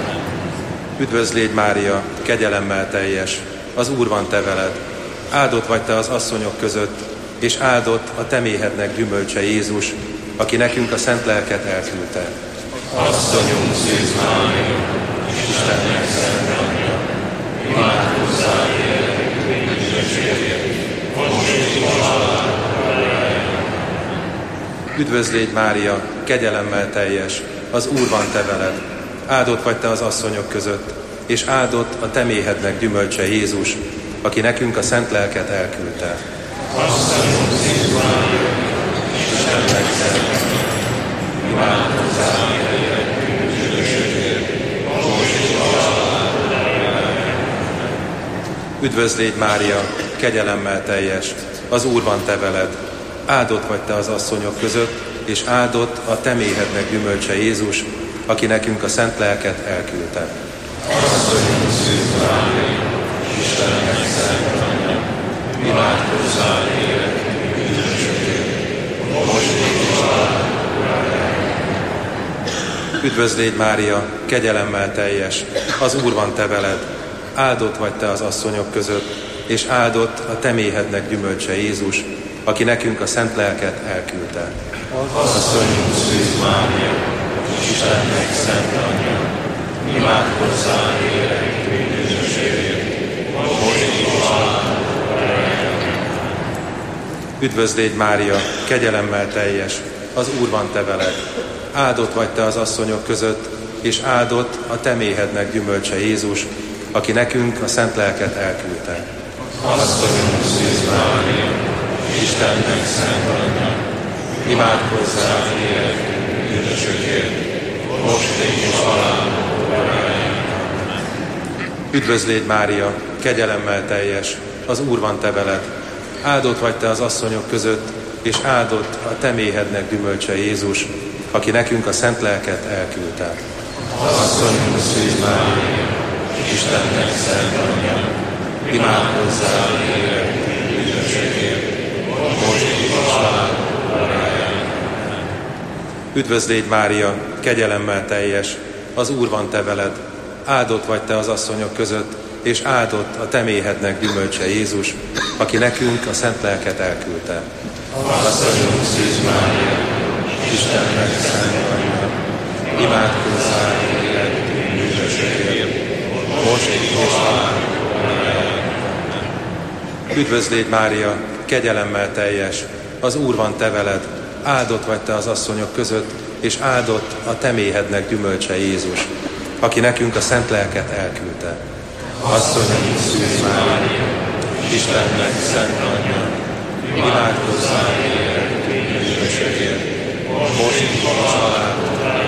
Üdvözl légy, Mária, kegyelemmel teljes, az Úr van te veled, áldott vagy te az asszonyok között, és áldott a te méhednek gyümölcse, Jézus, aki nekünk a szent lelket elküldte. Asszonyunk szűz Mária, Istennek szent anyja, imádkozzál érettünk bűnösökért, most és halálunk óráján. Üdvözl légy, Mária, kegyelemmel teljes, az Úr van te veled, áldott vagy te az asszonyok között, és áldott a te méhednek gyümölcse, Jézus, aki nekünk a szent lelket elküldte. Asszonyunk szűz Mária, Istennek szent anyja, imádkozzál érettünk bűnösökért, most és halálunk óráján. Üdvözl légy, Mária, kegyelemmel teljes, az Úr van te veled, áldott vagy te az asszonyok között, és áldott a te méhednek gyümölcse, Jézus, aki nekünk a szent lelket elküldte. Asszonyunk szűz Mária, Istennek szent anyja, imádkozzál érettünk bűnösökért, most és halálunk óráján. Üdvözl légy, Mária, kegyelemmel teljes, az Úr van te veled, áldott vagy te az asszonyok között, és áldott a te méhednek gyümölcse, Jézus, aki nekünk a szent lelket elküldte. Asszonyunk szűz Mária, Istennek szent anyja, imádkozzál érettünk bűnösökért, most és halálunk óráján. Üdvözl légy, Mária, kegyelemmel teljes, az Úr van te veled, áldott vagy te az asszonyok között, és áldott a te méhednek gyümölcse, Jézus, aki nekünk a szent lelket elküldte. Asszonyunk szűz Mária, Istennek szent anyja, imádkozzál érettünk bűnösökért, most és halálunk óráján. Üdvözl légy, Mária, kegyelemmel teljes, az Úr van te veled, áldott vagy te az asszonyok között, és áldott a te méhednek gyümölcse, Jézus, aki nekünk a szent lelket elküldte. Asszonyunk szűz Mária, Istennek szent anyja, imádkozzál érettünk bűnösökért, most és halálunk óráján. Üdvözl légy, Mária, kegyelemmel teljes, az Úr van te veled, áldott vagy te az asszonyok között, és áldott a te méhednek gyümölcse Jézus, aki nekünk a szent lelket elküldte. Asszonyunk Szűz Mária, Istennek szent anyja, imádkozzál életünk bűnösökért, most és halálunkor. Üdvözlégy Mária, kegyelemmel teljes, az Úr van te veled, áldott vagy te az asszonyok között, és áldott a te méhednek gyümölcse Jézus, aki nekünk a szent lelket elküldte. Asszonyunk Szűz Mária, Istennek szent anyja, imádkozzál értünk bűnösökért, most és halálunkor.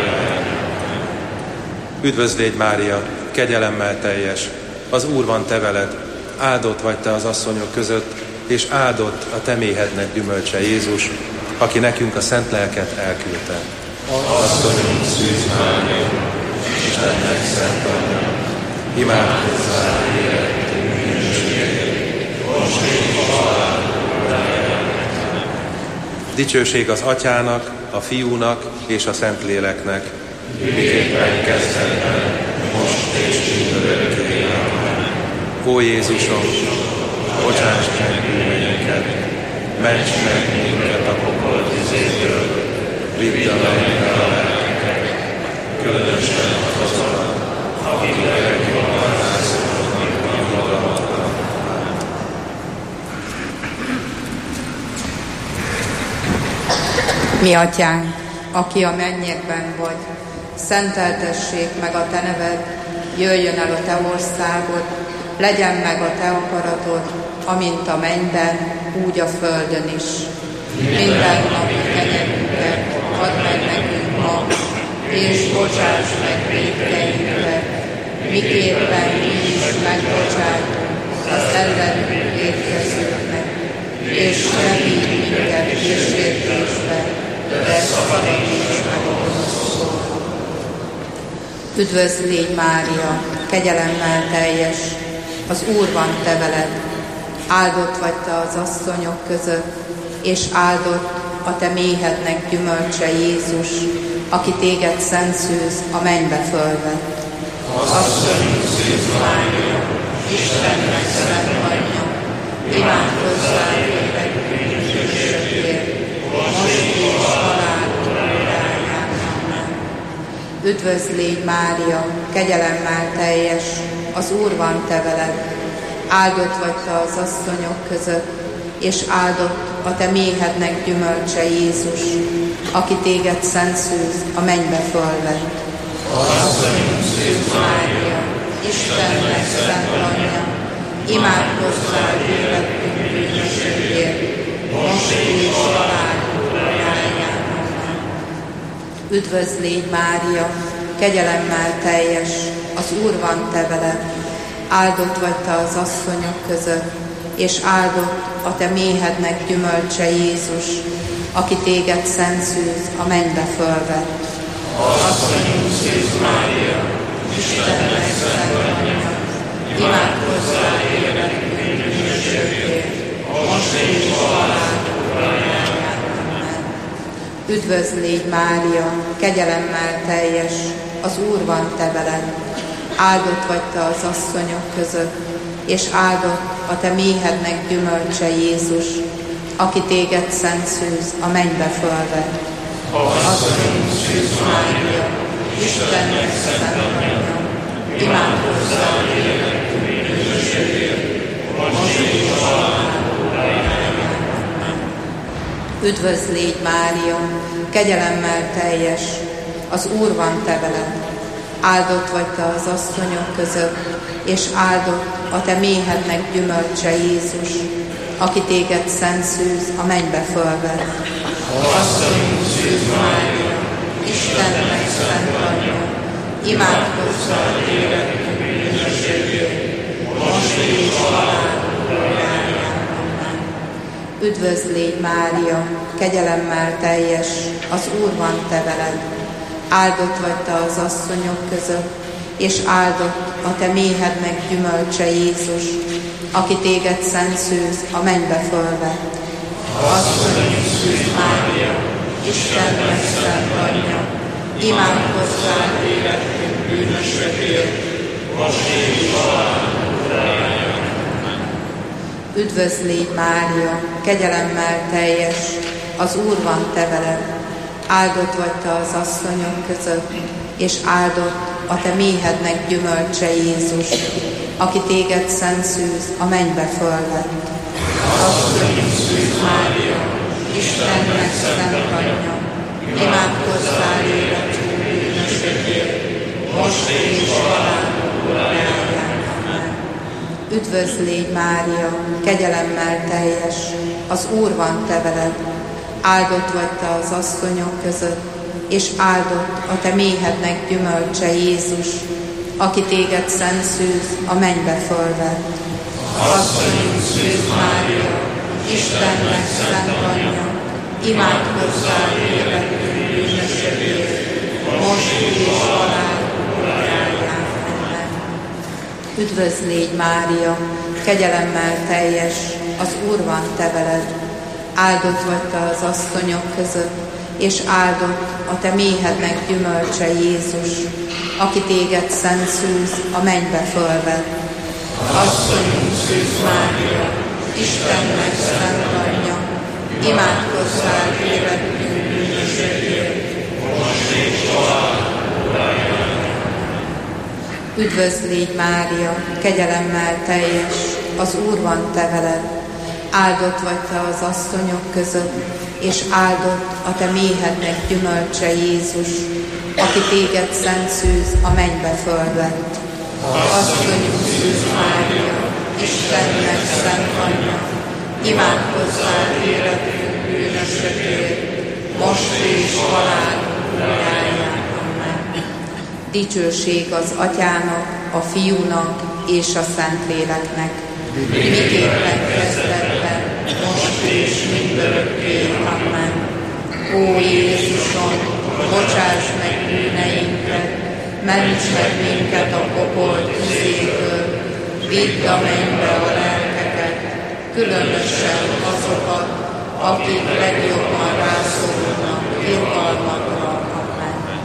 Üdvözlégy Mária, kegyelemmel teljes, az Úr van te veled, áldott vagy te az asszonyok között, és áldott a te méhednek gyümölcse Jézus, aki nekünk a szent lelket elküldte. Asszonyunk Szűz Mária, Istennek szent anyja, imádkozzál értünk bűnösökért, most és halálunkor. Dicsőség az Atyának, a Fiúnak és a Szentléleknek, miképpen kezdetben, most és mindörökké. Ó Jézusom, bocsáss meg bűneinket, ments meg minket a pokol tüzéből, vidd a mennybe a lelkeket, különösen azokat, akik legjobban rászorulnak a jutalmatlan. Mi Atyánk, aki a mennyekben vagy, szenteltessék meg a te neved, jöjjön el a te országod, legyen meg a te akaratod, amint a mennyben, úgy a földön is. Minden napi kenyerünket add meg nekünk ma, és bocsáss meg vétkeinket, miképpen mi is megbocsátunk az ellenünk vétkezőknek, és ne vigy minket kísértésbe, de szabadíts meg a gonosztól. Üdvözlégy Mária, kegyelemmel teljes, az Úr van te veled, áldott vagy te az asszonyok között, és áldott a te méhednek gyümölcse Jézus, aki téged szentszűz a mennybe fölvett. Asszonyunk Szűz Mária, Istennek szent anyja, imádkozzál értünk bűnösökért, most és halálunkor. Amen. Üdvözlégy Mária, kegyelemmel teljes, az Úr van te veled, áldott vagy te az asszonyok között, és áldott a te méhednek gyümölcse Jézus, aki téged szentszűz a mennybe fölvett. Asszonyunk Szűz Mária, Istennek szent anyja, imádkozzál értünk bűnösökért, most és halálunkor. Amen. Üdvözlégy Mária, kegyelemmel teljes, az Úr van te veled, áldott vagy te az asszonyok között, és áldott a te méhednek gyümölcse Jézus, aki téged szentszűz a mennybe fölvett. Asszonyunk Szűz Mária, Istennek szent anyja, imádkozzál értünk bűnösökért, most és halálunkor. Amen. Üdvözlégy Mária, kegyelemmel teljes, az Úr van te veled, áldott vagy te az asszonyok között, és áldott a te méhednek gyümölcse Jézus, aki téged szentszűz a mennybe fölvett. Asszonyunk Szűz Mária, Istennek szent anyja, imádkozzál értünk bűnösökért, most és halálunkor. Amen. Üdvözlégy Mária, kegyelemmel teljes, az Úr van te veled, áldott vagy te az asszonyok között, és áldott a te méhednek gyümölcse Jézus, aki téged szentszűz a mennybe fölvett. Asszonyunk Szűz Mária, Istennek szent anyja, imádkozzál értünk bűnösökért, most és halálunkor. Amen. Üdvözlégy Mária, kegyelemmel teljes, az Úr van te veled, áldott vagy te az asszonyok között, és áldott a te méhednek gyümölcse Jézus, aki téged szentszűz a mennybe fölvett. Asszonyunk Szűz Mária, Istennek szent anyja, imádkozzál értünk bűnösökért, most és halálunkor. Üdvözl légy Mária, kegyelemmel teljes, az Úr van te veled. Áldott vagy te az asszonyok között, és áldott a te méhednek gyümölcse Jézus, aki téged szentszűz, a mennybe fölvett. Asszonyunk szűz Mária, Istennek szent anyja, imádkozzál életünk bűnösökért, most és halálunk óráján. Amen. Üdvözl légy Mária, kegyelemmel teljes, az Úr van te veled. Áldott vagy te az asszonyok között, és áldott a te méhednek gyümölcse Jézus, aki téged szentszűz, a mennybe fölvett. Asszonyunk szűz Mária, Istennek szent anyja, imádkozzál életünk bűnösökért, most és halálunk óráján. Amen. Üdvözl légy Mária, kegyelemmel teljes, az Úr van te veled. Áldott vagy te az asszonyok között, és áldott a te méhednek gyümölcse Jézus, aki téged szentszűz, a mennybe fölvett. Asszonyunk szűz Mária, Istennek szent anyja, imádkozzál életünk bűnösökért, most és halálunk óráján. Üdvözl légy Mária, kegyelemmel teljes, az Úr van te veled. Áldott vagy te az asszonyok között, és áldott a te méhednek gyümölcse Jézus, aki téged szentszűz, a mennybe fölvett. Asszonyunk szűz Mária, Istennek szent anyja, imádkozzál életünk bűnösökért, most és halálunk óráján. Amen. Dicsőség az Atyának, a Fiúnak és a Szentléleknek, miképpen kezdetben, most és mindörökké. Amen. Ó Jézusom, bocsáss meg bűneinket, ments meg minket a pokol tüzéből, vidd a mennybe a lelkeket, különösen azokat, akik legjobban rászorulnak irgalmadra. Amen.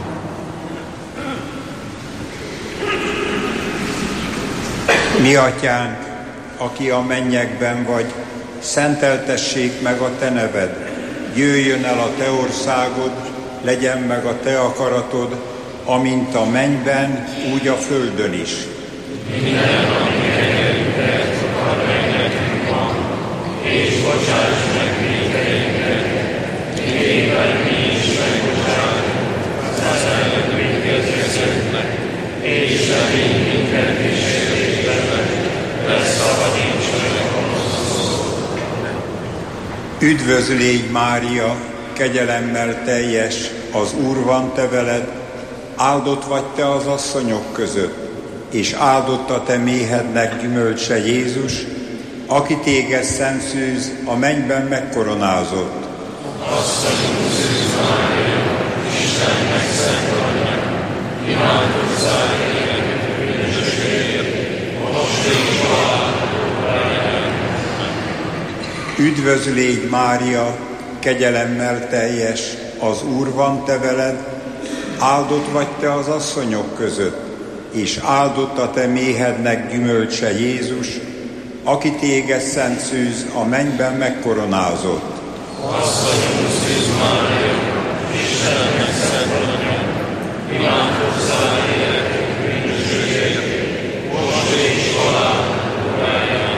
Mi atyánk, aki a mennyekben vagy, szenteltessék meg a te neved, jöjjön el a te országod, legyen meg a te akaratod, amint a mennyben, úgy a földön is. Minden, ami kenyerünket, add meg nekünk ma, és bocsáss meg vétkeinket, miképpen mi is megbocsátunk az ellenünk vétkezőknek, és ne vigy minket kísértésbe, de szabadíts meg a gonosztól. Üdvözl légy Mária, kegyelemmel teljes, az Úr van te veled, áldott vagy te az asszonyok között, és áldott a te méhednek gyümölcse Jézus, aki téged szentszűz, a mennyben megkoronázott. Asszonyunk szűz Mária, Istennek szent anyja, imádkozzál életünk bűnösökért, most és halálunk óráján. Üdvözl légy Mária, kegyelemmel teljes, az Úr van te veled, áldott vagy te az asszonyok között, és áldott a te méhednek gyümölcse Jézus, aki téged szentszűz, a mennyben megkoronázott. Asszonyunk szűz Mária, Istennek szent anyja, imádkozzál életünk bűnösökért, most és halálunk óráján.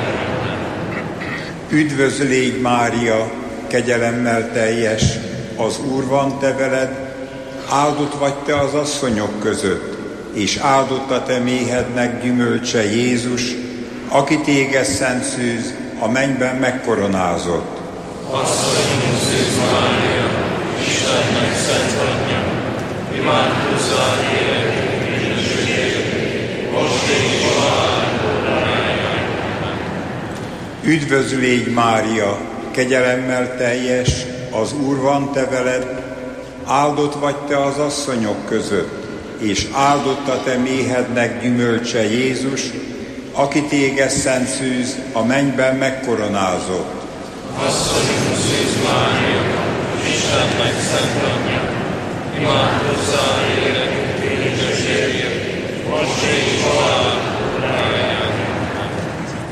Üdvözl légy Mária, kegyelemmel teljes, az Úr van te veled, áldott vagy te az asszonyok között, és áldott a te méhednek gyümölcse Jézus, aki téged szentszűz, a mennyben megkoronázott. Asszonyunk szűz Mária, Istennek szent anyja, imádkozzál életünk bűnösökért, most és halálunk óráján. Üdvözl légy Mária, kegyelemmel teljes, az Úr van te veled, áldott vagy te az asszonyok között, és áldott a te méhednek gyümölcse Jézus, aki téged szentszűz, a mennyben megkoronázott. Asszonyunk szűz Mária, Istennek szent anyja, imádkozzál életünk bűnösökért, most és halálunk óráján.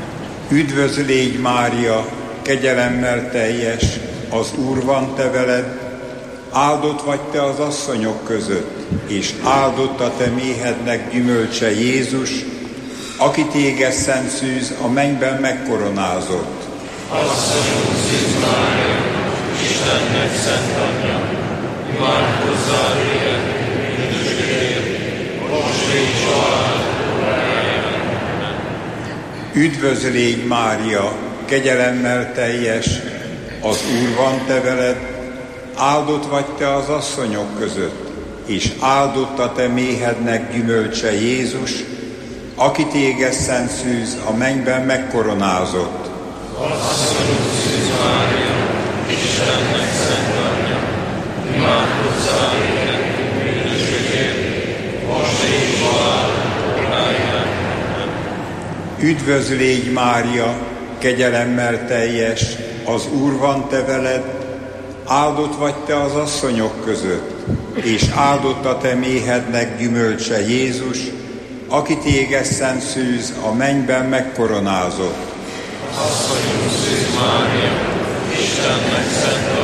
Üdvözl légy Mária, kegyelemmel teljes, az Úr van te veled, áldott vagy te az asszonyok között, és áldott a te méhednek gyümölcse Jézus, aki téged szent szűz a mennyben megkoronázott. Asszonyunk Szűz Mária, Istennek szent anyja, imádkozzál értünk bűnösökért, most és a halálunk óráján. Üdvözl légy Mária, kegyelemmel teljes, az Úr van te veled, áldott vagy te az asszonyok között, és áldott a te méhednek gyümölcse Jézus, aki téged szent szűz a mennyben megkoronázott. Asszonyunk Szűz Mária, Istennek szent anyja, imádkozzál értünk bűnösökért, most és a halálunk óráján. Üdvözl légy Mária, kegyelemmel teljes, az Úr van te veled, áldott vagy te az asszonyok között, és áldott a te méhednek gyümölcse Jézus, aki téged szent szűz a mennyben megkoronázott. Asszonyunk Szűz Mária, Istennek szent